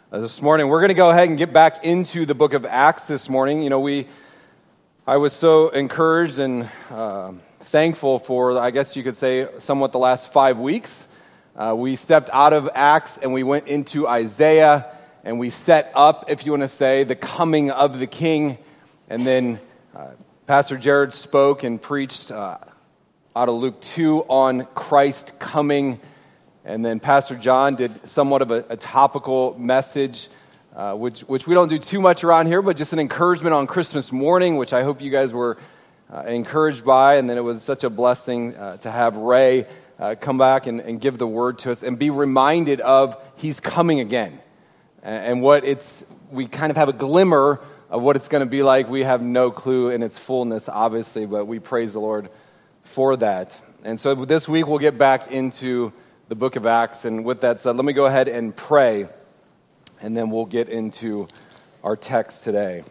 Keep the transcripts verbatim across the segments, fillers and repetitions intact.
Uh, this morning, we're going to go ahead and get back into the book of Acts this morning. You know, we, I was so encouraged and uh, thankful for, I guess you could say, somewhat the last five weeks. Uh, we stepped out of Acts and we went into Isaiah, and we set up, if you want to say, the coming of the King. And then uh, Pastor Jared spoke and preached uh, out of Luke two on Christ coming. And then Pastor John did somewhat of a, a topical message, uh, which which we don't do too much around here, but just an encouragement on Christmas morning, which I hope you guys were uh, encouraged by. And then it was such a blessing uh, to have Ray uh, come back and, and give the word to us and be reminded of He's coming again. And, and what it's, we kind of have a glimmer of what it's going to be like. We have no clue in its fullness, obviously, but we praise the Lord for that. And so this week we'll get back into the book of Acts. And with that said, let me go ahead and pray, and then we'll get into our text today.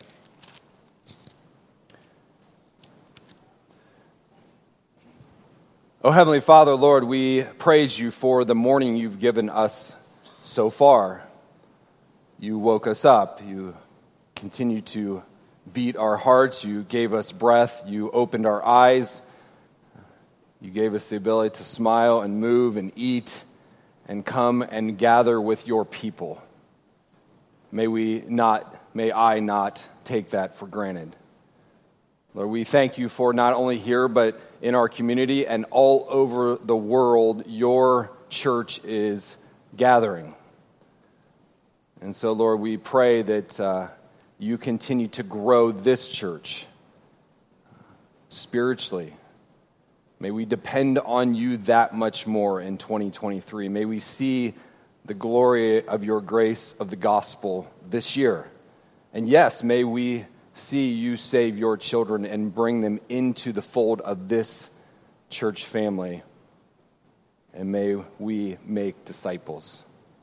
Oh, Heavenly Father, Lord, we praise you for the morning you've given us so far. You woke us up. You continue to beat our hearts. You gave us breath. You opened our eyes. You gave us the ability to smile and move and eat and come and gather with your people. May we not, may I not take that for granted. Lord, we thank you for not only here, but in our community and all over the world, your church is gathering. And so, Lord, we pray that uh, you continue to grow this church spiritually. May we depend on you that much more in twenty twenty-three. May we see the glory of your grace of the gospel this year. And yes, may we see you save your children and bring them into the fold of this church family. And may we make disciples.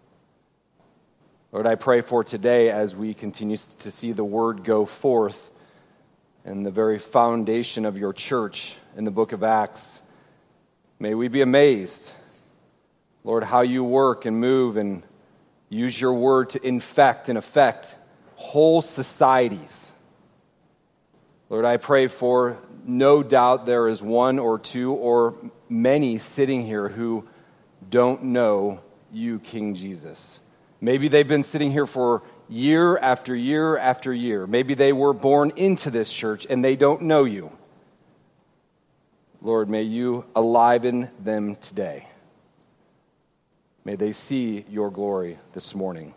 Lord, I pray for today as we continue to see the word go forth and the very foundation of your church in the book of Acts. May we be amazed, Lord, how you work and move and use your word to infect and affect whole societies. Lord, I pray for, no doubt there is one or two or many sitting here who don't know you, King Jesus. Maybe they've been sitting here for year after year after year. Maybe they were born into this church and they don't know you. Lord, may you enliven them today. May they see your glory this morning.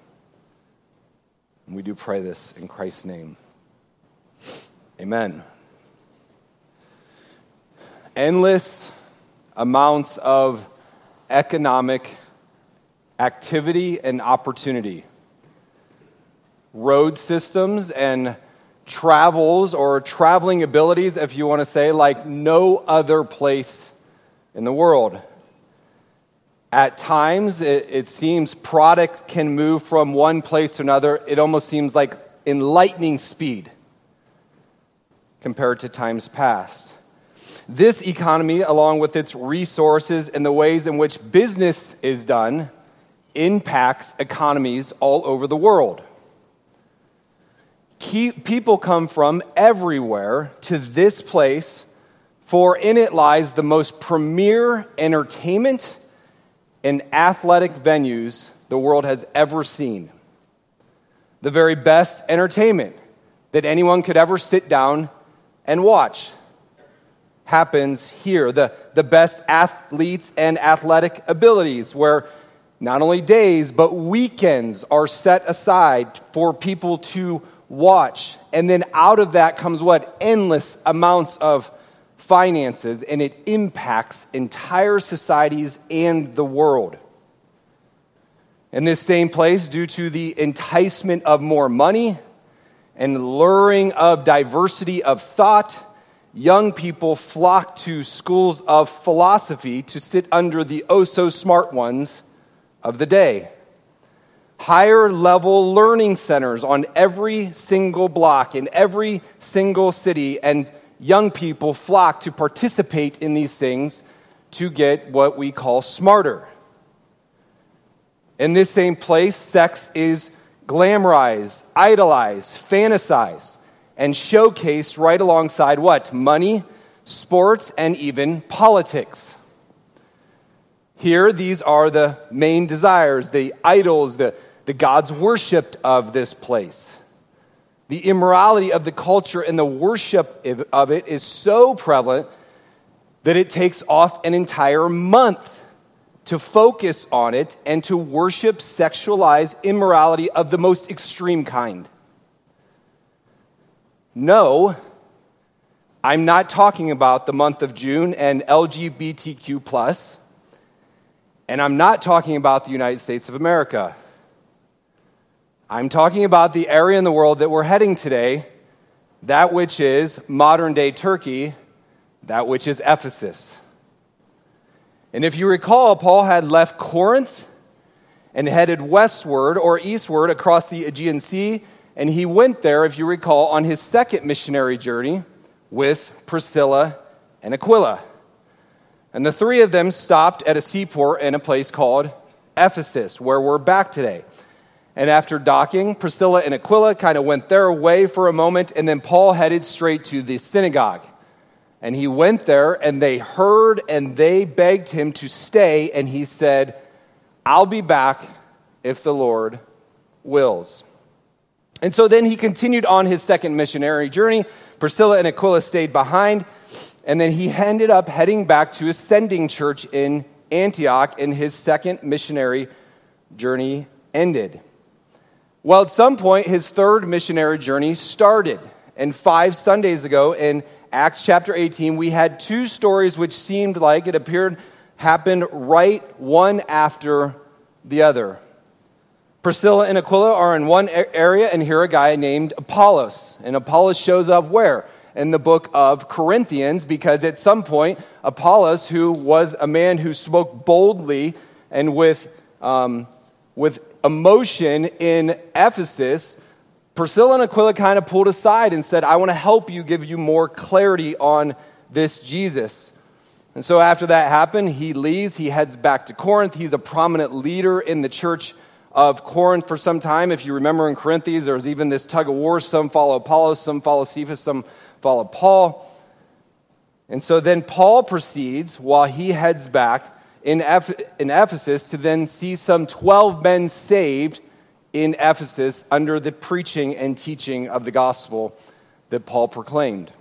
And we do pray this in Christ's name. Amen. Endless amounts of economic activity and opportunity. Road systems and travels or traveling abilities, if you want to say, like no other place in the world. At times, it, it seems products can move from one place to another. It almost seems like in lightning speed compared to times past. This economy, along with its resources and the ways in which business is done, impacts economies all over the world. People come from everywhere to this place, for in it lies the most premier entertainment and athletic venues the world has ever seen. The very best entertainment that anyone could ever sit down and watch happens here. The, the best athletes and athletic abilities, where not only days, but weekends are set aside for people to watch. And then out of that comes what? Endless amounts of finances, and it impacts entire societies and the world. In this same place, due to the enticement of more money and luring of diversity of thought, young people flock to schools of philosophy to sit under the oh-so-smart ones of the day. Higher level learning centers on every single block in every single city, and young people flock to participate in these things to get what we call smarter. In this same place, sex is glamorized, idolized, fantasized, and showcased right alongside what? Money, sports, and even politics. Here, these are the main desires, the idols, the, the gods worshipped of this place. The immorality of the culture and the worship of it is so prevalent that it takes off an entire month to focus on it and to worship sexualized immorality of the most extreme kind. No, I'm not talking about the month of June and L G B T Q plus, and I'm not talking about the United States of America. I'm talking about the area in the world that we're heading today, that which is modern-day Turkey, that which is Ephesus. And if you recall, Paul had left Corinth and headed westward or eastward across the Aegean Sea, and he went there, if you recall, on his second missionary journey with Priscilla and Aquila. And the three of them stopped at a seaport in a place called Ephesus, where we're back today. And after docking, Priscilla and Aquila kind of went their way for a moment, and then Paul headed straight to the synagogue. And he went there, and they heard, and they begged him to stay, and he said, I'll be back if the Lord wills. And so then he continued on his second missionary journey. Priscilla and Aquila stayed behind, and then he ended up heading back to Ascending Church in Antioch, and his second missionary journey ended. Well, at some point, his third missionary journey started. And five Sundays ago in Acts chapter eighteen, we had two stories which seemed like it appeared happened right one after the other. Priscilla and Aquila are in one area, and here a guy named Apollos. And Apollos shows up where? In the book of Corinthians, because at some point, Apollos, who was a man who spoke boldly and with um, with emotion in Ephesus, Priscilla and Aquila kind of pulled aside and said, I want to help you, give you more clarity on this Jesus. And so after that happened, he leaves, he heads back to Corinth. He's a prominent leader in the church of Corinth for some time. If you remember in Corinthians, there was even this tug of war. Some follow Apollos, some follow Cephas, some follow Paul. And so then Paul proceeds while he heads back in Ephesus to then see some twelve men saved in Ephesus under the preaching and teaching of the gospel that Paul proclaimed.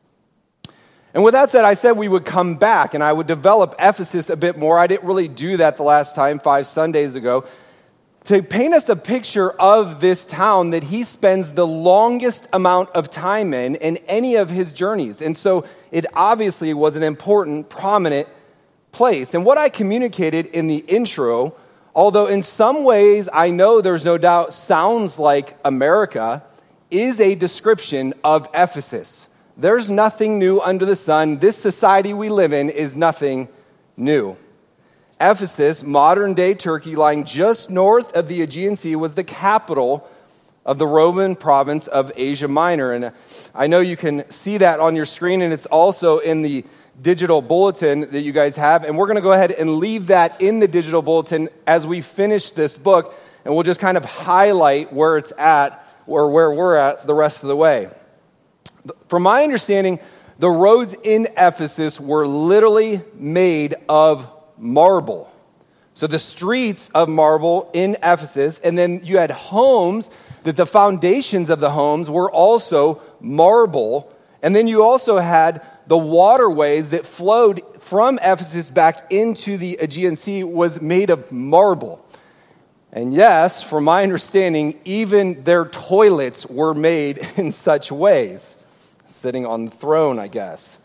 And with that said, I said we would come back and I would develop Ephesus a bit more. I didn't really do that the last time, five Sundays ago, to paint us a picture of this town that he spends the longest amount of time in in any of his journeys. And so it obviously was an important, prominent place. And what I communicated in the intro, although in some ways I know there's no doubt sounds like America, is a description of Ephesus. There's nothing new under the sun. This society we live in is nothing new. Ephesus, modern-day Turkey, lying just north of the Aegean Sea, was the capital of the Roman province of Asia Minor. And I know you can see that on your screen, and it's also in the digital bulletin that you guys have. And we're going to go ahead and leave that in the digital bulletin as we finish this book, and we'll just kind of highlight where it's at, or where we're at the rest of the way. From my understanding, the roads in Ephesus were literally made of marble. So the streets of marble in Ephesus, and then you had homes that the foundations of the homes were also marble, and then you also had the waterways that flowed from Ephesus back into the Aegean Sea was made of marble. And yes, from my understanding, even their toilets were made in such ways. Sitting on the throne, I guess.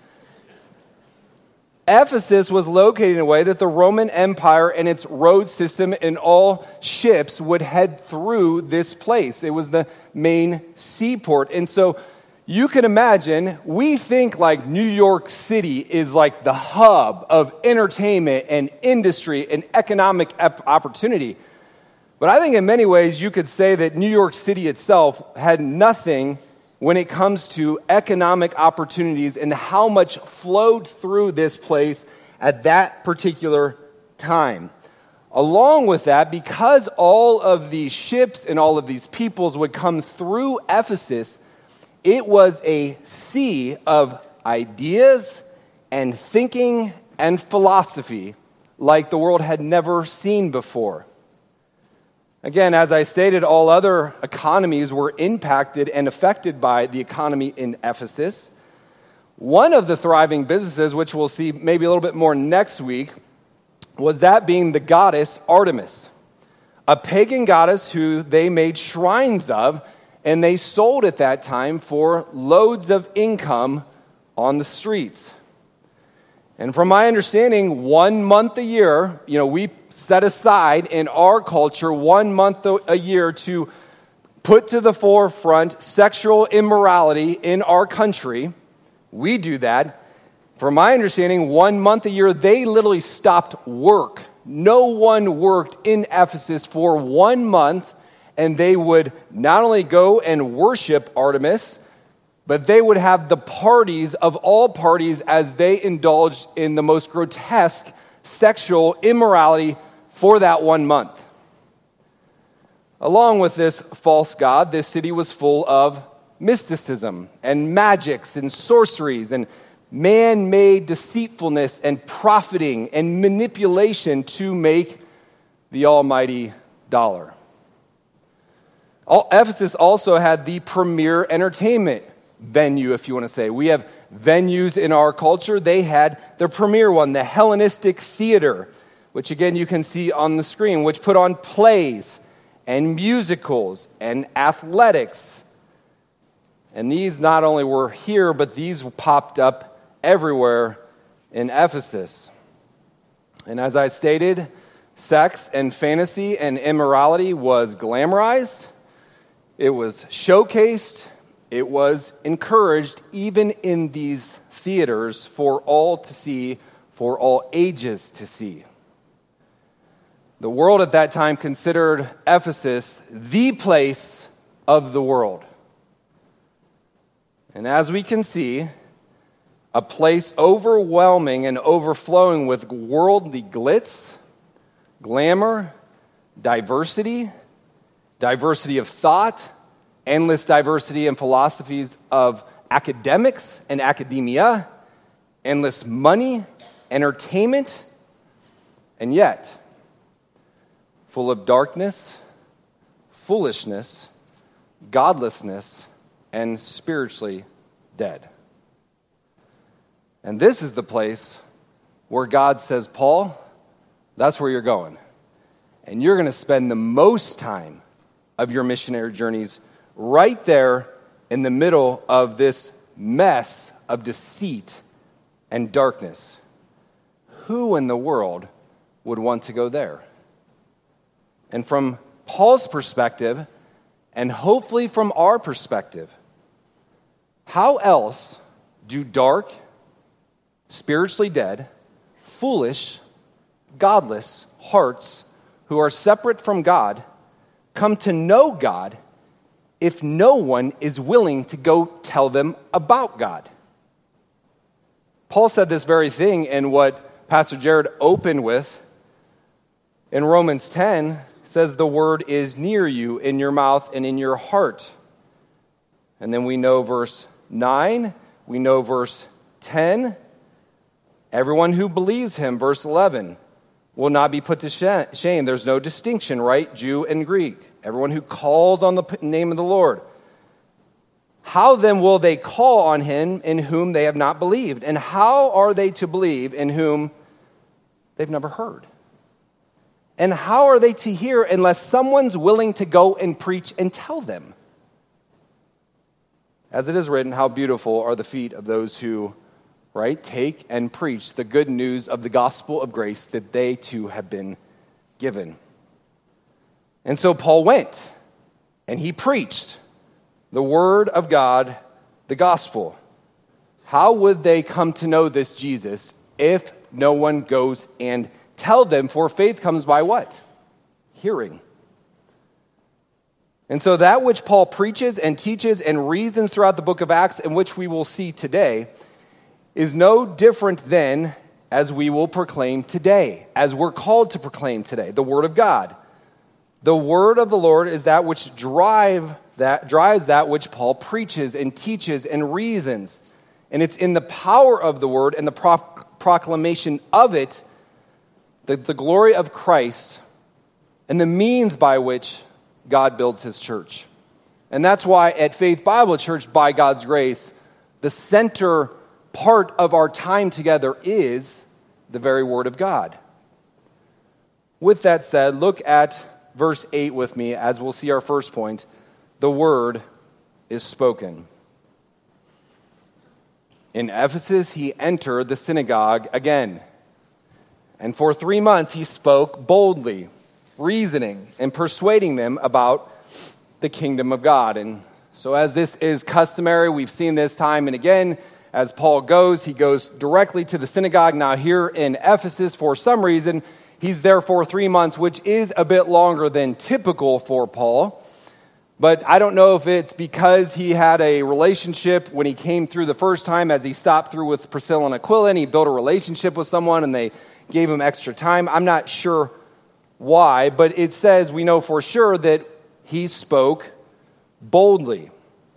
Ephesus was located in a way that the Roman Empire and its road system and all ships would head through this place. It was the main seaport. And so you can imagine, we think like New York City is like the hub of entertainment and industry and economic opportunity. But I think in many ways you could say that New York City itself had nothing when it comes to economic opportunities and how much flowed through this place at that particular time. Along with that, because all of these ships and all of these peoples would come through Ephesus, it was a sea of ideas and thinking and philosophy like the world had never seen before. Again, as I stated, all other economies were impacted and affected by the economy in Ephesus. One of the thriving businesses, which we'll see maybe a little bit more next week, was that being the goddess Artemis, a pagan goddess who they made shrines of, and they sold at that time for loads of income on the streets. And from my understanding, one month a year, you know, we set aside in our culture one month a year to put to the forefront sexual immorality in our country. We do that. From my understanding, one month a year, they literally stopped work. No one worked in Ephesus for one month, and they would not only go and worship Artemis, but they would have the parties of all parties as they indulged in the most grotesque sexual immorality for that one month. Along with this false god, this city was full of mysticism and magics and sorceries and man-made deceitfulness and profiting and manipulation to make the almighty dollar. Ephesus also had the premier entertainment venue, if you want to say. We have venues in our culture. They had the premier one, the Hellenistic Theater, which again you can see on the screen, which put on plays and musicals and athletics. And these not only were here, but these popped up everywhere in Ephesus. And as I stated, sex and fantasy and immorality was glamorized. It was showcased. It was encouraged even in these theaters for all to see, for all ages to see. The world at that time considered Ephesus the place of the world. And as we can see, a place overwhelming and overflowing with worldly glitz, glamour, diversity, diversity of thought, endless diversity and philosophies of academics and academia, endless money, entertainment, and yet full of darkness, foolishness, godlessness, and spiritually dead. And this is the place where God says, Paul, that's where you're going. And you're going to spend the most time of your missionary journeys right there in the middle of this mess of deceit and darkness. Who in the world would want to go there? And from Paul's perspective, and hopefully from our perspective, how else do dark, spiritually dead, foolish, godless hearts who are separate from God come to know God if no one is willing to go tell them about God? Paul said this very thing in what Pastor Jared opened with. In Romans ten, says the word is near you, in your mouth and in your heart. And then we know verse nine, we know verse ten. Everyone who believes him, verse eleven, will not be put to shame. There's no distinction, right? Jew and Greek. Everyone who calls on the name of the Lord. How then will they call on him in whom they have not believed? And how are they to believe in whom they've never heard? And how are they to hear unless someone's willing to go and preach and tell them? As it is written, how beautiful are the feet of those who, right, take and preach the good news of the gospel of grace that they too have been given. And so Paul went and he preached the word of God, the gospel. How would they come to know this Jesus if no one goes and tell them? For faith comes by what? Hearing. And so that which Paul preaches and teaches and reasons throughout the book of Acts, and which we will see today, is no different than as we will proclaim today, as we're called to proclaim today, the Word of God. The Word of the Lord is that which drive that drives that which Paul preaches and teaches and reasons. And it's in the power of the Word and the pro- proclamation of it that the glory of Christ and the means by which God builds his church. And that's why at Faith Bible Church, by God's grace, the center part of our time together is the very Word of God. With that said, look at verse eight with me as we'll see our first point. The Word is spoken. In Ephesus, he entered the synagogue again. And for three months, he spoke boldly, reasoning and persuading them about the kingdom of God. And so as this is customary, we've seen this time and again, as Paul goes, he goes directly to the synagogue. Now here in Ephesus, for some reason, he's there for three months, which is a bit longer than typical for Paul. But I don't know if it's because he had a relationship when he came through the first time, as he stopped through with Priscilla and Aquila, and he built a relationship with someone, and they gave him extra time. I'm not sure why, but it says we know for sure that he spoke boldly.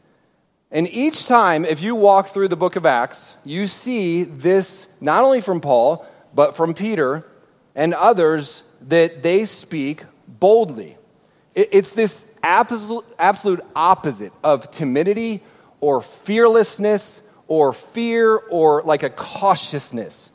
And each time, if you walk through the book of Acts, you see this not only from Paul, but from Peter and others, that they speak boldly. It's this absolute, absolute opposite of timidity or fearlessness or fear or like a cautiousness.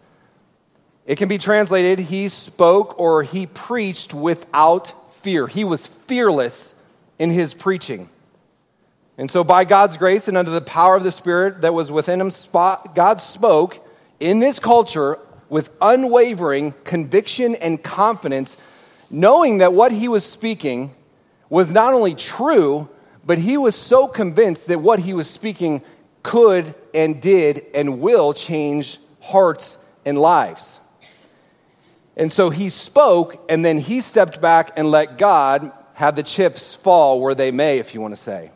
It can be translated, he spoke or he preached without fear. He was fearless in his preaching. And so by God's grace and under the power of the Spirit that was within him, God spoke in this culture with unwavering conviction and confidence, knowing that what he was speaking was not only true, but he was so convinced that what he was speaking could and did and will change hearts and lives. And so he spoke, and then he stepped back and let God have the chips fall where they may, if you want to say.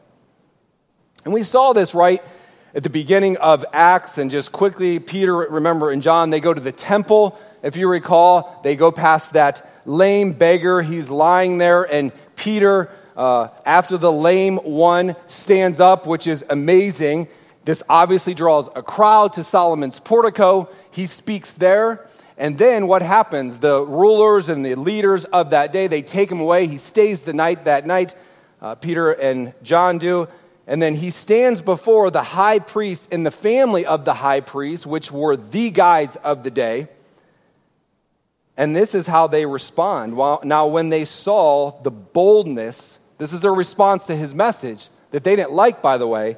And we saw this right at the beginning of Acts, and just quickly, Peter, remember, and John, they go to the temple. If you recall, they go past that lame beggar. He's lying there, and Peter, uh, after the lame one, stands up, which is amazing. This obviously draws a crowd to Solomon's portico. He speaks there. And then what happens? The rulers and the leaders of that day, they take him away. He stays the night that night. Uh, Peter and John do. And then he stands before the high priest and the family of the high priest, which were the guides of the day. And this is how they respond. Now, when they saw the boldness, this is their response to his message, that they didn't like, by the way,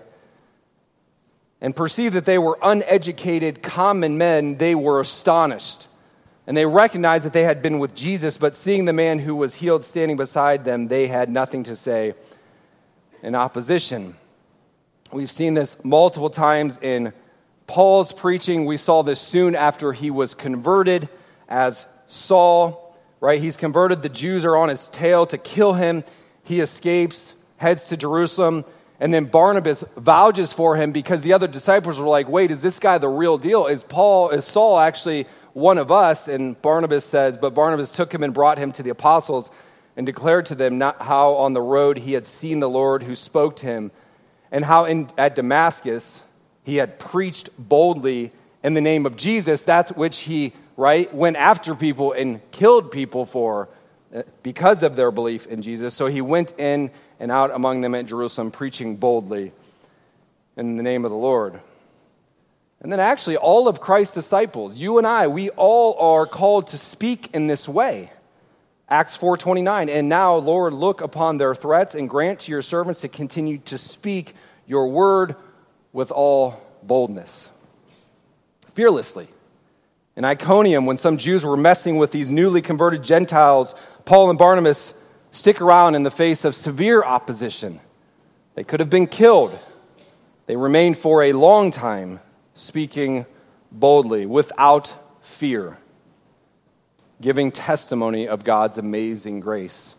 and perceived that they were uneducated, common men, they were astonished. And they recognized that they had been with Jesus, but seeing the man who was healed standing beside them, they had nothing to say in opposition. We've seen this multiple times in Paul's preaching. We saw this soon after he was converted as Saul, right? He's converted. The Jews are on his tail to kill him. He escapes, heads to Jerusalem, and then Barnabas vouches for him because the other disciples were like, wait, is this guy the real deal? Is Paul, is Saul actually one of us? And Barnabas says, but Barnabas took him and brought him to the apostles and declared to them not how on the road he had seen the Lord who spoke to him, and how in, at Damascus he had preached boldly in the name of Jesus, that's which he, right, went after people and killed people for because of their belief in Jesus. So he went in and out among them at Jerusalem, preaching boldly in the name of the Lord. And then actually all of Christ's disciples, you and I, we all are called to speak in this way. Acts four twenty-nine, and now, Lord, look upon their threats and grant to your servants to continue to speak your word with all boldness. Fearlessly. In Iconium, when some Jews were messing with these newly converted Gentiles, Paul and Barnabas stick around in the face of severe opposition. They could have been killed. They remained for a long time speaking boldly, without fear, giving testimony of God's amazing grace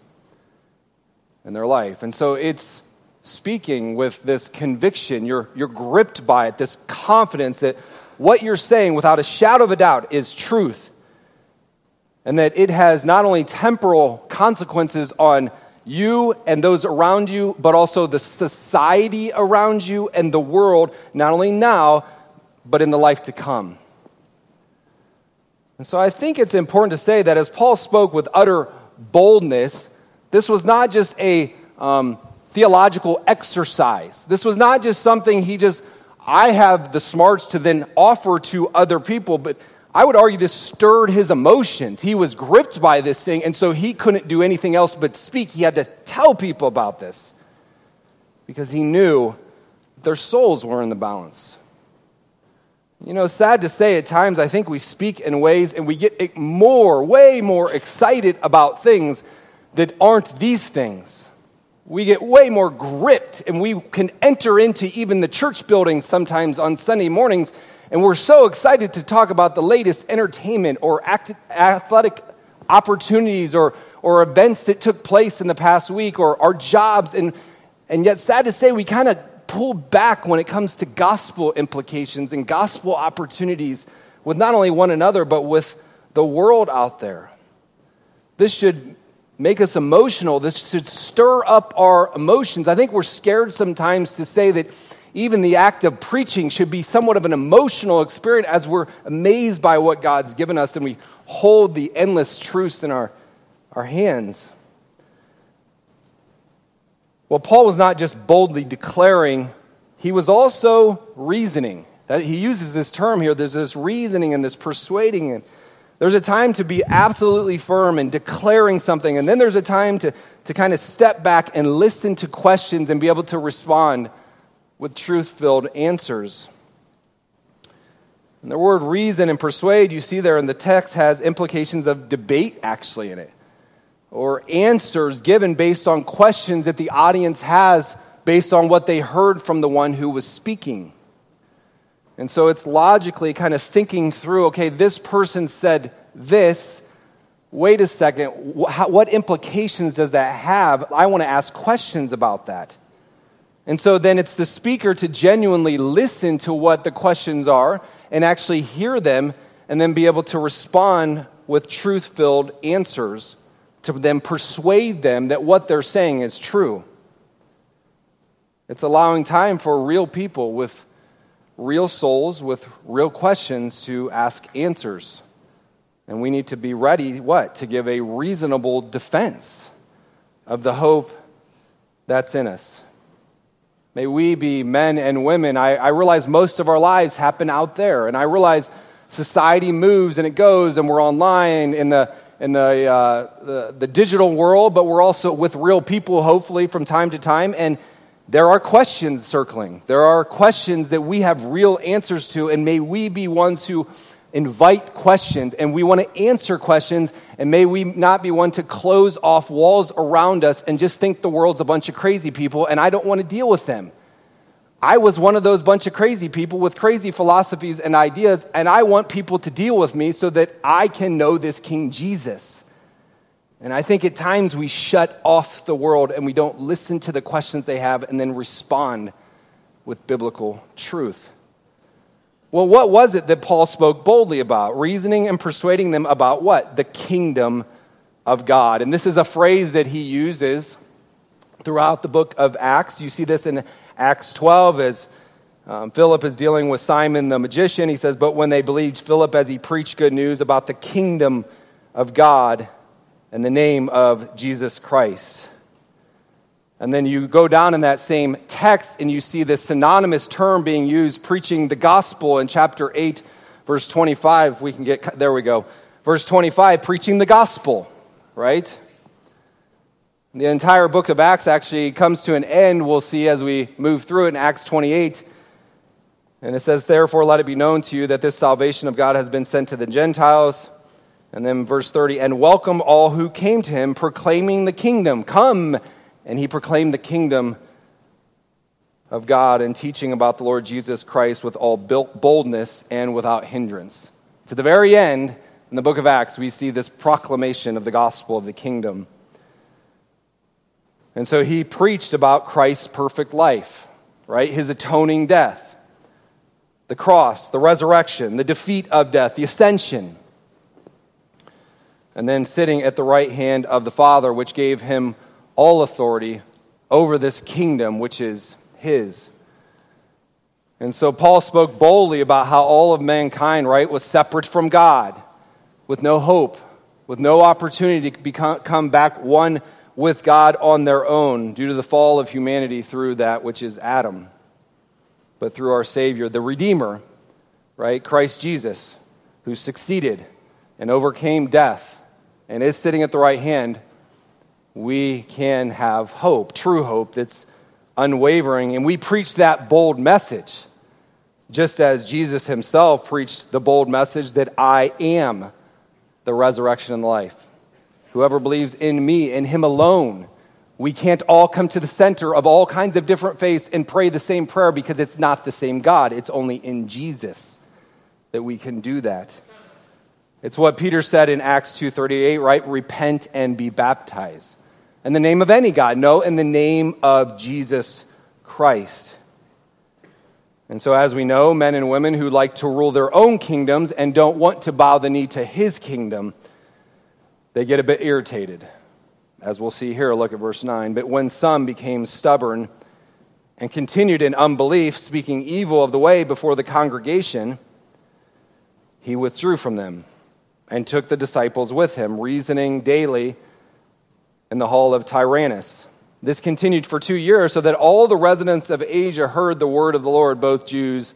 in their life. And so it's speaking with this conviction. You're, you're gripped by it, this confidence that what you're saying, without a shadow of a doubt, is truth. And that it has not only temporal consequences on you and those around you, but also the society around you and the world, not only now, but in the life to come. And so I think it's important to say that as Paul spoke with utter boldness, this was not just a um, theological exercise. This was not just something he just, I have the smarts to then offer to other people, but I would argue this stirred his emotions. He was gripped by this thing, and so he couldn't do anything else but speak. He had to tell people about this because he knew their souls were in the balance. You know, sad to say, at times I think we speak in ways and we get more, way more excited about things that aren't these things. We get way more gripped, and we can enter into even the church building sometimes on Sunday mornings, and we're so excited to talk about the latest entertainment or act- athletic opportunities or, or events that took place in the past week or our jobs, and, and yet sad to say we kind of pull back when it comes to gospel implications and gospel opportunities with not only one another, but with the world out there. This should make us emotional. This should stir up our emotions. I think we're scared sometimes to say that even the act of preaching should be somewhat of an emotional experience as we're amazed by what God's given us and we hold the endless truths in our, our hands. Well, Paul was not just boldly declaring, he was also reasoning. He uses this term here, there's this reasoning and this persuading. And there's a time to be absolutely firm in declaring something, and then there's a time to, to kind of step back and listen to questions and be able to respond with truth-filled answers. And the word reason and persuade, you see there in the text, has implications of debate actually in it, or answers given based on questions that the audience has based on what they heard from the one who was speaking. And so it's logically kind of thinking through, okay, this person said this. Wait a second, what implications does that have? I want to ask questions about that. And so then it's the speaker to genuinely listen to what the questions are and actually hear them and then be able to respond with truth-filled answers to then persuade them that what they're saying is true. It's allowing time for real people with real souls, with real questions to ask answers. And we need to be ready, what? To give a reasonable defense of the hope that's in us. May we be men and women. I, I realize most of our lives happen out there, and I realize society moves and it goes, and we're online in the in the, uh, the the digital world, but we're also with real people, hopefully, from time to time. And there are questions circling. There are questions that we have real answers to, and may we be ones who invite questions, and we want to answer questions, and may we not be one to close off walls around us and just think the world's a bunch of crazy people, and I don't want to deal with them. I was one of those bunch of crazy people with crazy philosophies and ideas, and I want people to deal with me so that I can know this King Jesus. And I think at times we shut off the world and we don't listen to the questions they have and then respond with biblical truth. Well, what was it that Paul spoke boldly about? Reasoning and persuading them about what? The kingdom of God. And this is a phrase that he uses throughout the book of Acts. You see this in Acts twelve as um, Philip is dealing with Simon the magician. He says, but when they believed Philip as he preached good news about the kingdom of God and the name of Jesus Christ. And then you go down in that same text and you see this synonymous term being used, preaching the gospel in chapter eight, verse twenty-five. If we can get, there we go. Verse twenty-five, preaching the gospel, right? The entire book of Acts actually comes to an end, we'll see as we move through it in Acts twenty-eight. And it says, therefore, let it be known to you that this salvation of God has been sent to the Gentiles. And then verse thirty, and welcome all who came to him, proclaiming the kingdom. Come, and he proclaimed the kingdom of God and teaching about the Lord Jesus Christ with all boldness and without hindrance. To the very end, in the book of Acts, we see this proclamation of the gospel of the kingdom. And so he preached about Christ's perfect life, right? His atoning death. the cross, the resurrection, the defeat of death, the ascension, and then sitting at the right hand of the Father, which gave him all authority over this kingdom, which is his. And so Paul spoke boldly about how all of mankind, right, was separate from God, with no hope, with no opportunity to become, come back one with God on their own due to the fall of humanity through that which is Adam. But through our Savior, the Redeemer, right, Christ Jesus, who succeeded and overcame death and is sitting at the right hand, we can have hope, true hope that's unwavering. And we preach that bold message, just as Jesus himself preached the bold message that I am the resurrection and life. Whoever believes in me, in him alone. We can't all come to the center of all kinds of different faiths and pray the same prayer because it's not the same God. It's only in Jesus that we can do that. It's what Peter said in Acts two thirty-eight, right? Repent and be baptized. In the name of any God. No, in the name of Jesus Christ. And so as we know, men and women who like to rule their own kingdoms and don't want to bow the knee to his kingdom, they get a bit irritated. As we'll see here, look at verse nine. But when some became stubborn and continued in unbelief, speaking evil of the way before the congregation, he withdrew from them and took the disciples with him, reasoning daily in the hall of Tyrannus. This continued for two years, so that all the residents of Asia heard the word of the Lord, both Jews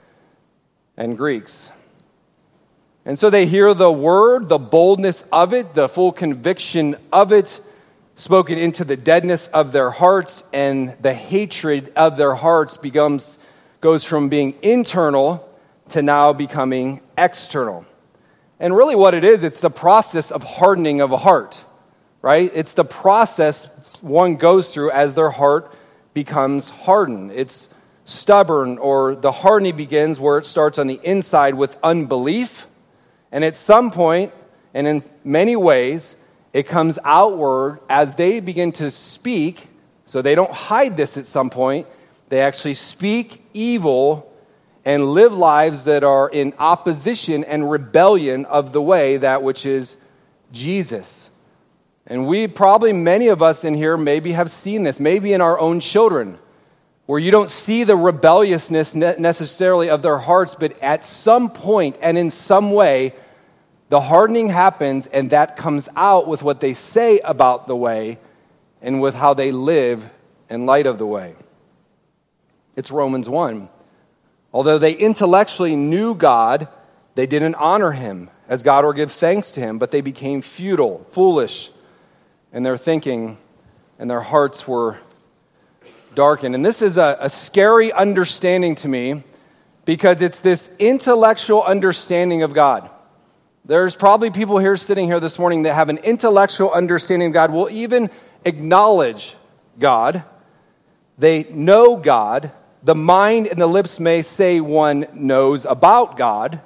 and Greeks. And so they hear the word, the boldness of it, the full conviction of it, spoken into the deadness of their hearts, and the hatred of their hearts becomes goes from being internal to now becoming external. And really what it is, it's the process of hardening of a heart, right? It's the process one goes through as their heart becomes hardened. It's stubborn, or the hardening begins where it starts on the inside with unbelief, and at some point, and in many ways, it comes outward as they begin to speak, so they don't hide this at some point. They actually speak evil and live lives that are in opposition and rebellion of the way, that which is Jesus. And we probably, many of us in here maybe have seen this, maybe in our own children, where you don't see the rebelliousness necessarily of their hearts, but at some point and in some way, the hardening happens, and that comes out with what they say about the way and with how they live in light of the way. It's Romans one. Although they intellectually knew God, they didn't honor him as God or give thanks to him, but they became futile, foolish in their thinking, and their hearts were darkened. And this is a, a scary understanding to me, because it's this intellectual understanding of God. There's probably people here sitting here this morning that have an intellectual understanding of God, will even acknowledge God. They know God. The mind and the lips may say one knows about God.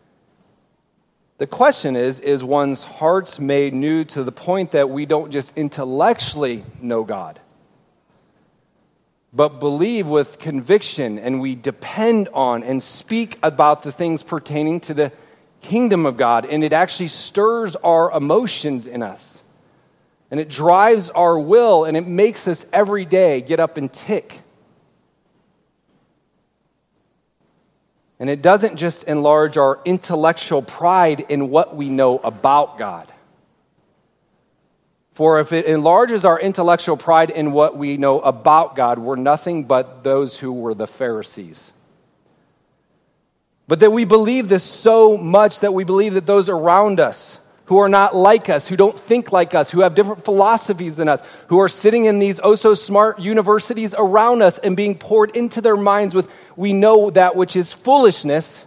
The question is, is one's hearts made new to the point that we don't just intellectually know God, but believe with conviction, and we depend on and speak about the things pertaining to the kingdom of God, and it actually stirs our emotions in us, and it drives our will, and it makes us every day get up and tick. And it doesn't just enlarge our intellectual pride in what we know about God. For if it enlarges our intellectual pride in what we know about God, we're nothing but those who were the Pharisees. But that we believe this so much that we believe that those around us who are not like us, who don't think like us, who have different philosophies than us, who are sitting in these oh-so-smart universities around us and being poured into their minds with, we know that which is foolishness,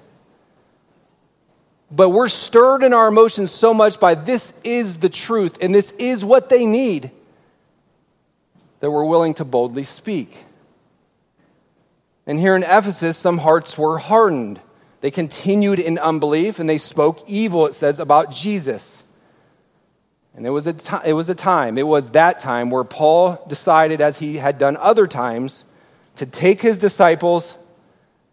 but we're stirred in our emotions so much by this is the truth and this is what they need, that we're willing to boldly speak. And here in Ephesus, some hearts were hardened. They continued in unbelief, and they spoke evil, it says, about Jesus. And it was a t- it was a time, it was that time where Paul decided, as he had done other times, to take his disciples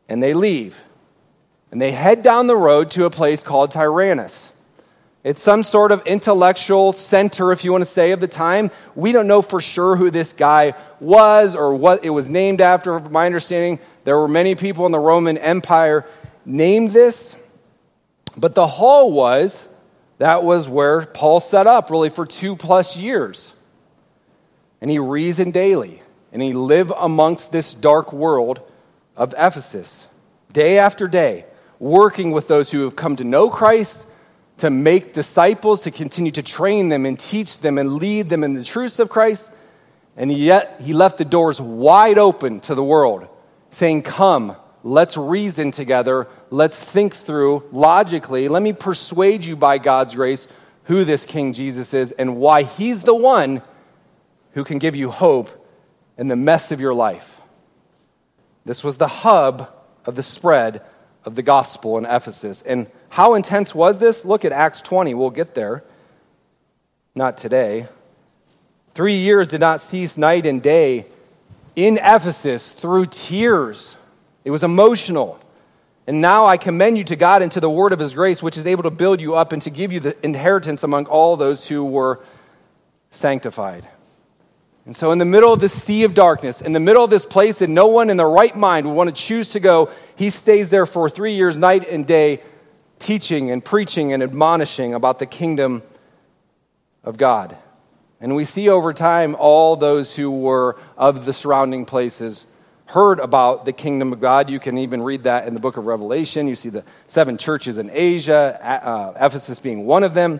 And they leave. And they head down the road to a place called Tyrannus. It's some sort of intellectual center, if you want to say, of the time. We don't know for sure who this guy was or what it was named after. From my understanding, there were many people in the Roman Empire named this. But the hall was, that was where Paul set up really for two plus years. And he reasoned daily. And he lived amongst this dark world of Ephesus, day after day, working with those who have come to know Christ, to make disciples, to continue to train them and teach them and lead them in the truths of Christ. And yet he left the doors wide open to the world, saying, come, let's reason together. Let's think through logically. Let me persuade you by God's grace who this King Jesus is and why he's the one who can give you hope in the mess of your life. This was the hub of the spread of the gospel in Ephesus. And how intense was this? Look at Acts twenty. We'll get there. Not today. Three years did not cease night and day in Ephesus through tears. It was emotional. And now I commend you to God and to the word of his grace, which is able to build you up and to give you the inheritance among all those who were sanctified. And so in the middle of this sea of darkness, in the middle of this place that no one in their right mind would want to choose to go, he stays there for three years, night and day, teaching and preaching and admonishing about the kingdom of God. And we see over time all those who were of the surrounding places heard about the kingdom of God. You can even read that in the book of Revelation. You see the seven churches in Asia, uh, Ephesus being one of them.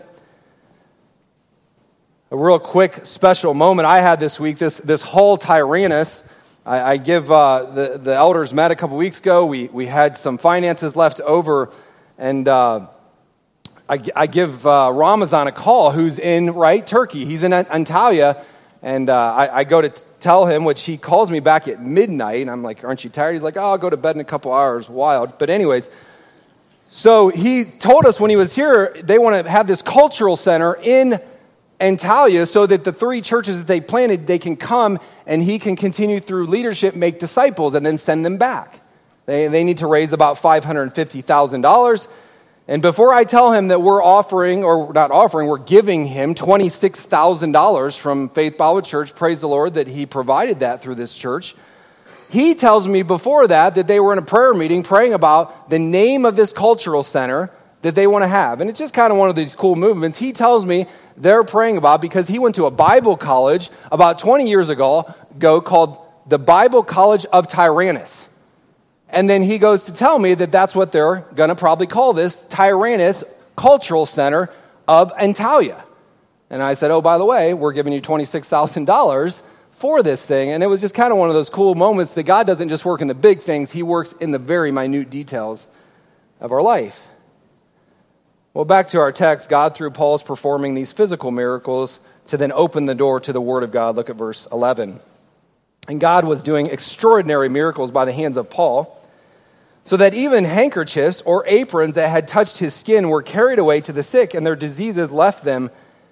A real quick special moment I had this week, this this whole Tyrannus, I, I give, uh, the, the elders met a couple weeks ago. We we had some finances left over, and uh, I, I give uh, Ramazan a call, who's in, right, Turkey. He's in Antalya, and uh, I, I go to t- tell him, which he calls me back at midnight, and I'm like, aren't you tired? He's like, oh, I'll go to bed in a couple hours. Wild. But anyways, so he told us when he was here, they want to have this cultural center in Antalya so that the three churches that they planted, they can come and he can continue through leadership, make disciples, and then send them back. They, they need to raise about five hundred fifty thousand dollars. And before I tell him that we're offering, or not offering, we're giving him twenty-six thousand dollars from Faith Bible Church, praise the Lord that he provided that through this church, he tells me before that that they were in a prayer meeting praying about the name of this cultural center that they want to have. And it's just kind of one of these cool movements. He tells me they're praying about because he went to a Bible college about twenty years ago, ago called the Bible College of Tyrannus. And then he goes to tell me that that's what they're going to probably call this, Tyrannus Cultural Center of Antalya. And I said, oh, by the way, we're giving you twenty-six thousand dollars for this thing. And it was just kind of one of those cool moments that God doesn't just work in the big things, he works in the very minute details of our life. Well, back to our text, God, through Paul, is performing these physical miracles to then open the door to the Word of God. Look at verse eleven. And God was doing extraordinary miracles by the hands of Paul, so that even handkerchiefs or aprons that had touched his skin were carried away to the sick, and their diseases left them,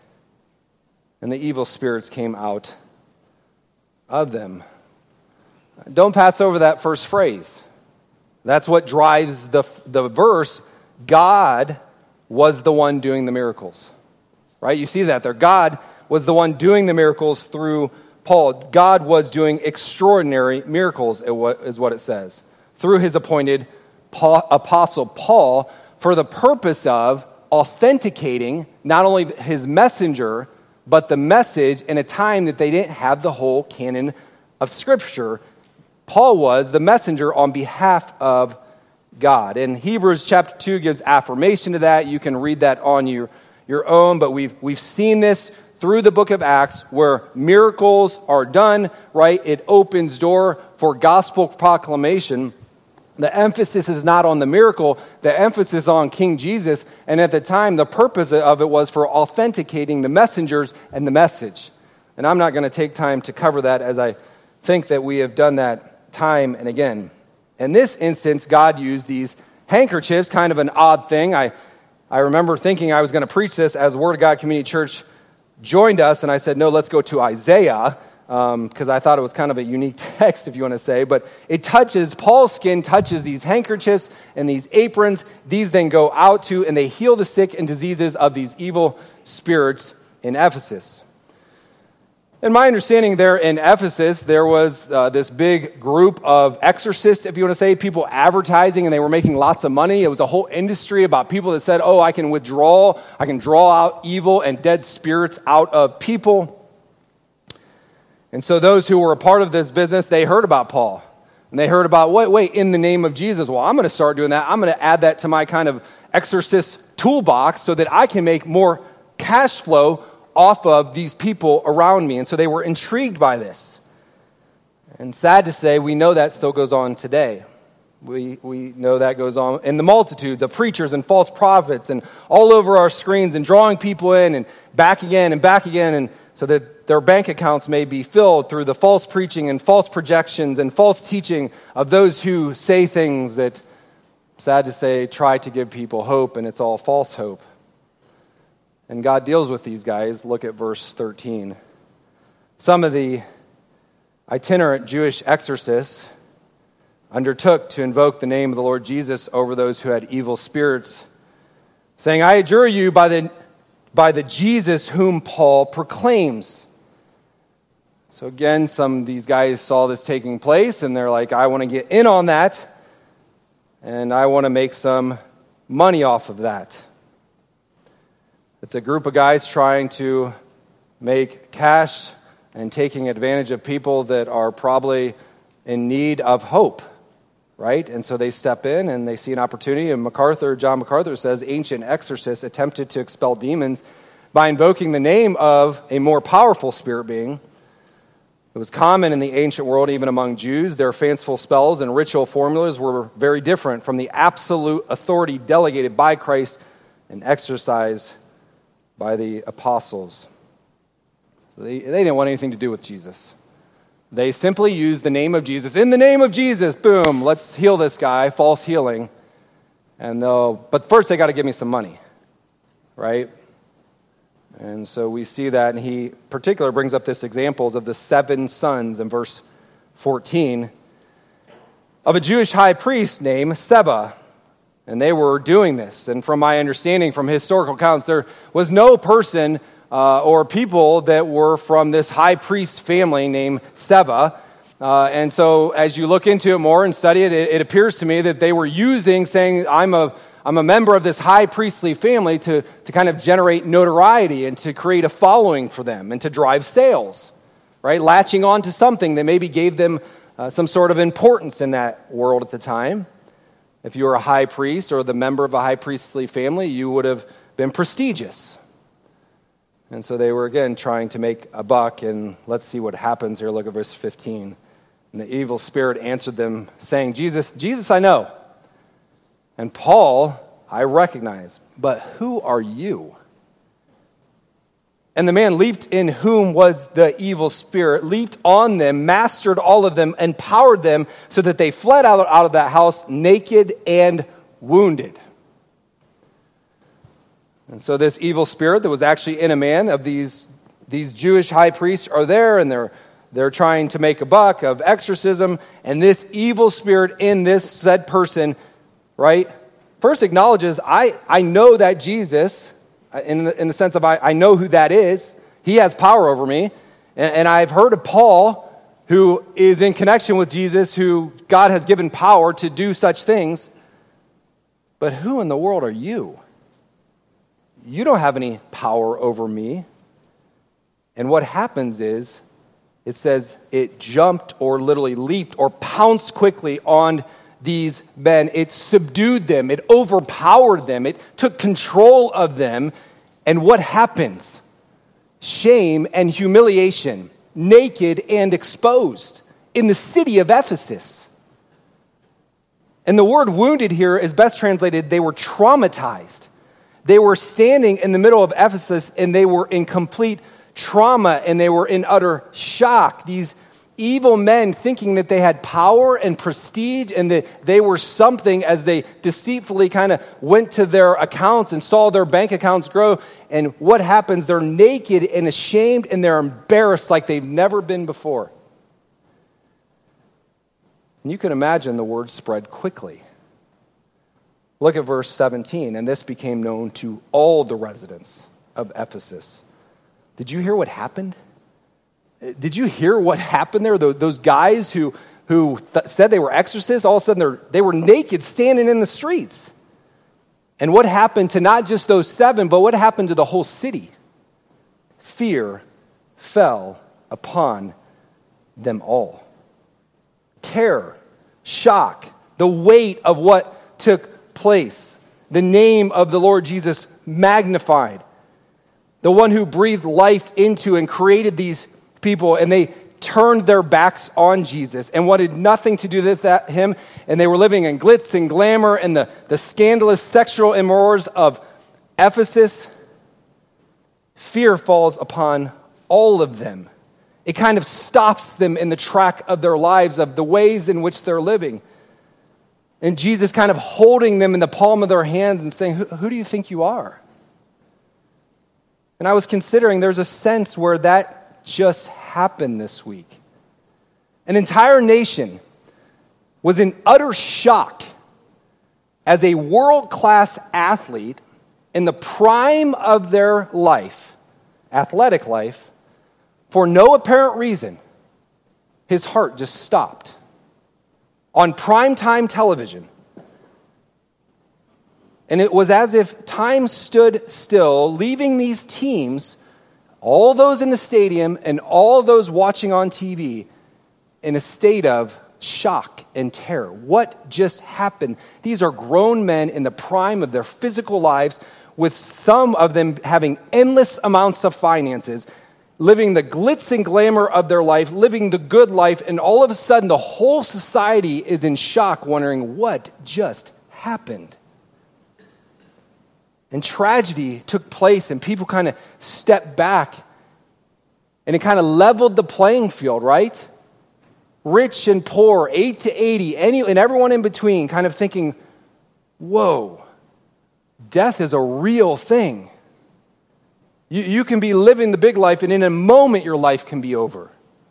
and the evil spirits came out of them. Don't pass over that first phrase. That's what drives the, the verse. God was the one doing the miracles, right? You see that there. God was the one doing the miracles through Paul. God was doing extraordinary miracles, is what it says, through his appointed apostle Paul, for the purpose of authenticating not only his messenger, but the message in a time that they didn't have the whole canon of Scripture. Paul was the messenger on behalf of God. And Hebrews chapter two gives affirmation to that. You can read that on your, your own, but we've we've seen this through the book of Acts where miracles are done, right? It opens door for gospel proclamation. The emphasis is not on the miracle, the emphasis is on King Jesus, and at the time the purpose of it was for authenticating the messengers and the message. And I'm not going to take time to cover that, as I think that we have done that time and again. In this instance, God used these handkerchiefs, kind of an odd thing. I, I remember thinking I was going to preach this as Word of God Community Church joined us, and I said, no, let's go to Isaiah. because um, I thought it was kind of a unique text, if you want to say, but it touches, Paul's skin touches these handkerchiefs and these aprons. These then go out to, and they heal the sick and diseases of these evil spirits in Ephesus. In my understanding there in Ephesus, there was uh, this big group of exorcists, if you want to say, people advertising, and they were making lots of money. It was a whole industry about people that said, oh, I can withdraw, I can draw out evil and dead spirits out of people. And so those who were a part of this business, they heard about Paul. And they heard about, wait, wait, in the name of Jesus. Well, I'm going to start doing that. I'm going to add that to my kind of exorcist toolbox so that I can make more cash flow off of these people around me. And so they were intrigued by this. And sad to say, we know that still goes on today. We we know that goes on in the multitudes of preachers and false prophets and all over our screens and drawing people in and back again and back again, and so that their bank accounts may be filled through the false preaching and false projections and false teaching of those who say things that, sad to say, try to give people hope, and it's all false hope. And God deals with these guys. Look at verse thirteen. Some of the itinerant Jewish exorcists undertook to invoke the name of the Lord Jesus over those who had evil spirits, saying, I adjure you by the, by the Jesus whom Paul proclaims. So again, some of these guys saw this taking place, and they're like, I want to get in on that, and I want to make some money off of that. It's a group of guys trying to make cash and taking advantage of people that are probably in need of hope, right? And so they step in and they see an opportunity. And MacArthur, John MacArthur says, ancient exorcists attempted to expel demons by invoking the name of a more powerful spirit being. It was common in the ancient world, even among Jews. Their fanciful spells and ritual formulas were very different from the absolute authority delegated by Christ and exercised by the apostles. They, they didn't want anything to do with Jesus. They simply used the name of Jesus. In the name of Jesus, boom, let's heal this guy, false healing. And they'll, but first they got to give me some money, right? And so we see that, and he in particular brings up this examples of the seven sons in verse fourteen of a Jewish high priest named Seba. And they were doing this. And from my understanding from historical accounts, there was no person uh, or people that were from this high priest family named Seba. Uh, and so as you look into it more and study it, it, it appears to me that they were using, saying, I'm a I'm a member of this high priestly family to, to kind of generate notoriety and to create a following for them and to drive sales, right? Latching on to something that maybe gave them uh, some sort of importance in that world at the time. If you were a high priest or the member of a high priestly family, you would have been prestigious. And so they were, again, trying to make a buck. And let's see what happens here. Look at verse fifteen. And the evil spirit answered them, saying, Jesus, Jesus I know, and Paul I recognize, but who are you? And the man leaped in whom was the evil spirit, leaped on them, mastered all of them, empowered them so that they fled out, out of that house naked and wounded. And so this evil spirit that was actually in a man of these, these Jewish high priests are there, and they're, they're trying to make a buck of exorcism, and this evil spirit in this said person, right, first acknowledges, I, I know that Jesus, in the, in the sense of I, I know who that is. He has power over me. And, and I've heard of Paul, who is in connection with Jesus, who God has given power to do such things. But who in the world are you? You don't have any power over me. And what happens is, it says it jumped or literally leaped or pounced quickly on these men. It subdued them. It overpowered them. It took control of them. And what happens? Shame and humiliation, naked and exposed in the city of Ephesus. And the word wounded here is best translated, they were traumatized. They were standing in the middle of Ephesus and they were in complete trauma and they were in utter shock. These evil men thinking that they had power and prestige and that they were something as they deceitfully kind of went to their accounts and saw their bank accounts grow. And what happens? They're naked and ashamed and they're embarrassed like they've never been before. And you can imagine the word spread quickly. Look at verse seventeen. And this became known to all the residents of Ephesus. Did you hear what happened? Did you hear what happened there? Those guys who, who th- said they were exorcists, all of a sudden they're, they were naked standing in the streets. And what happened to not just those seven, but what happened to the whole city? Fear fell upon them all. Terror, shock, the weight of what took place, the name of the Lord Jesus magnified, the one who breathed life into and created these people, and they turned their backs on Jesus and wanted nothing to do with that, him, and they were living in glitz and glamour and the, the scandalous sexual immorals of Ephesus. Fear falls upon all of them. It kind of stops them in the track of their lives, of the ways in which they're living. And Jesus kind of holding them in the palm of their hands and saying, who, who do you think you are? And I was considering there's a sense where that just happened this week. An entire nation was in utter shock as a world-class athlete in the prime of their life, athletic life, for no apparent reason, his heart just stopped. On primetime television. And it was as if time stood still, leaving these teams, all those in the stadium and all those watching on T V, in a state of shock and terror. What just happened? These are grown men in the prime of their physical lives, with some of them having endless amounts of finances, living the glitz and glamour of their life, living the good life, and all of a sudden the whole society is in shock, wondering what just happened. And tragedy took place, and people kind of stepped back, and it kind of leveled the playing field, right? Rich and poor, eight to eighty, any, and everyone in between kind of thinking, whoa, death is a real thing. You, you can be living the big life, and in a moment your life can be over.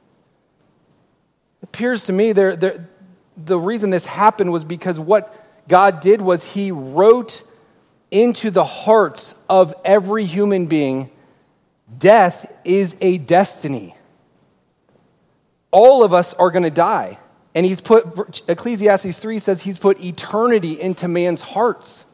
It appears to me there, there, the reason this happened was because what God did was he wrote into the hearts of every human being, death is a destiny. All of us are going to die. And he's put, Ecclesiastes three says he's put eternity into man's hearts.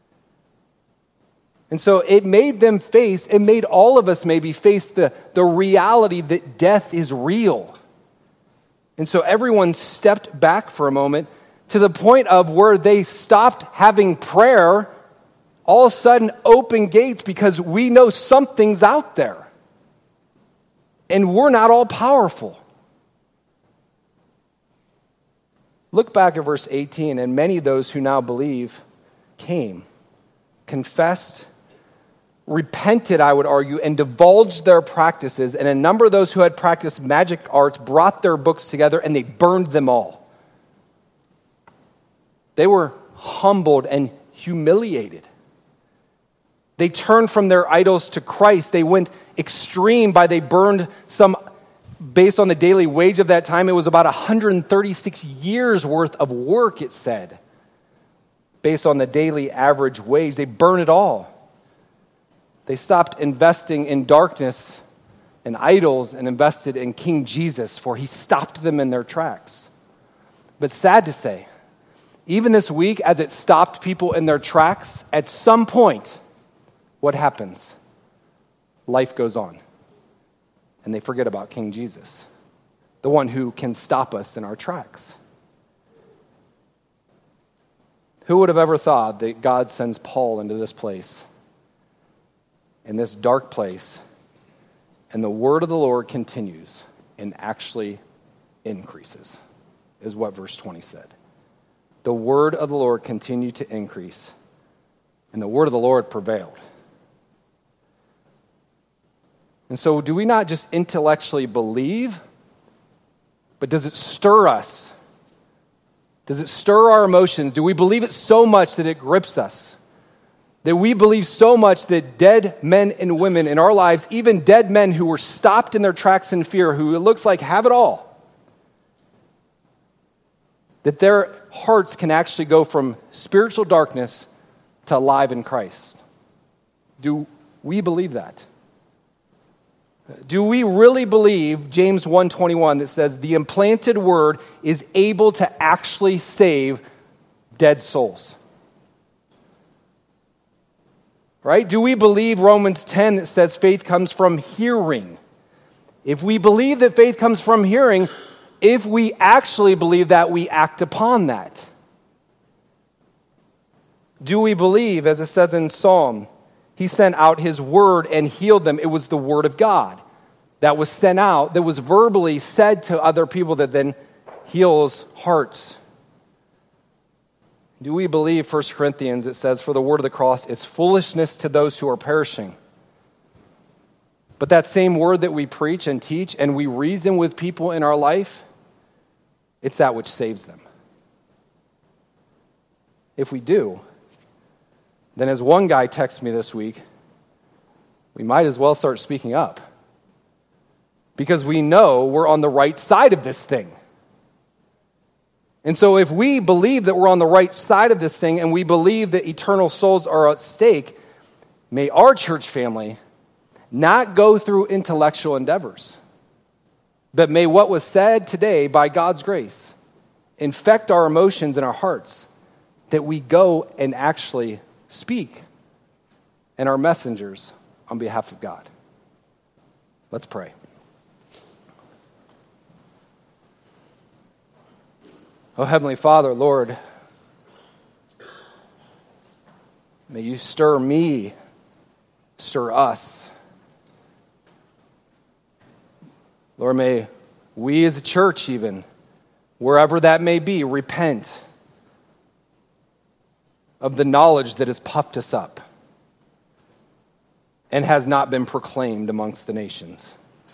And so it made them face, it made all of us maybe face the, the reality that death is real. And so everyone stepped back for a moment to the point of where they stopped having prayer, all of a sudden open gates, because we know something's out there. And we're not all powerful. Look back at verse eighteen, and many of those who now believe came, confessed, repented, I would argue, and divulged their practices. And a number of those who had practiced magic arts brought their books together and they burned them all. They were humbled and humiliated. They turned from their idols to Christ. They went extreme by they burned some, based on the daily wage of that time, it was about one hundred thirty-six years worth of work, it said. Based on the daily average wage, they burned it all. They stopped investing in darkness and idols and invested in King Jesus, for he stopped them in their tracks. But sad to say, even this week, as it stopped people in their tracks, at some point, what happens? Life goes on. And they forget about King Jesus, the one who can stop us in our tracks. Who would have ever thought that God sends Paul into this place, in this dark place, and the word of the Lord continues and actually increases, is what verse twenty said. The word of the Lord continued to increase, and the word of the Lord prevailed. And so do we not just intellectually believe, But does it stir us? Does it stir our emotions? Do we believe it so much that it grips us? That we believe so much that dead men and women in our lives, even dead men who were stopped in their tracks in fear, who it looks like have it all, that their hearts can actually go from spiritual darkness to alive in Christ? Do we believe that? Do we really believe James one twenty-one that says the implanted word is able to actually save dead souls? Right? Do we believe Romans ten that says faith comes from hearing? If we believe that faith comes from hearing, if we actually believe that, we act upon that. Do we believe, as it says in Psalm, he sent out his word and healed them? It was the word of God that was sent out, that was verbally said to other people that then heals hearts. Do we believe, First Corinthians, it says, for the word of the cross is foolishness to those who are perishing. But that same word that we preach and teach and we reason with people in our life, it's that which saves them. If we do, then as one guy texted me this week, we might as well start speaking up. Because we know we're on the right side of this thing. And so if we believe that we're on the right side of this thing and we believe that eternal souls are at stake, may our church family not go through intellectual endeavors, but may what was said today by God's grace infect our emotions and our hearts, that we go and actually speak and are messengers on behalf of God. Let's pray. Oh, Heavenly Father, Lord, may you stir me, stir us. Lord, may we as a church even, wherever that may be, repent of the knowledge that has puffed us up and has not been proclaimed amongst the nations.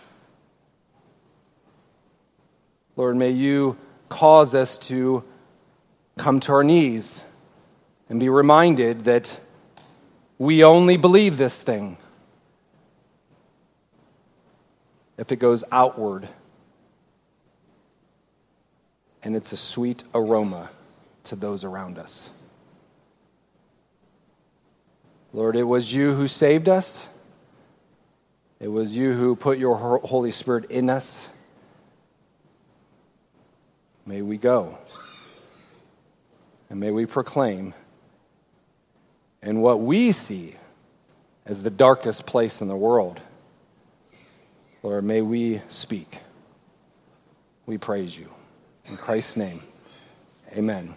Lord, may you cause us to come to our knees and be reminded that we only believe this thing if it goes outward and it's a sweet aroma to those around us. Lord, it was you who saved us. It was you who put your Holy Spirit in us. May we go, and may we proclaim, in what we see as the darkest place in the world, Lord, may we speak. We praise you. In Christ's name, amen.